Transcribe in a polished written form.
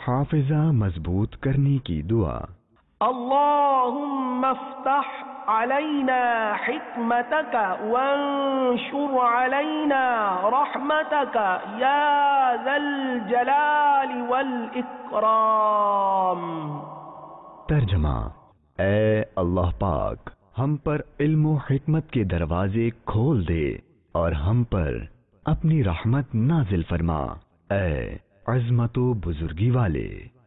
हाफिजा मजबूत करने की दुआ। अल्लाहुम्मा फ़्तह अलैना हिकमतक वंशुर अलैना रहमतक या ज़ल जलाली वल इकराम। तर्जमा, ए अल्लाह पाक, हम पर इल्म व हिकमत के दरवाजे खोल दे और हम पर अपनी रहमत नाजिल फरमा, ए अज़मत व बुजुर्गी वाले।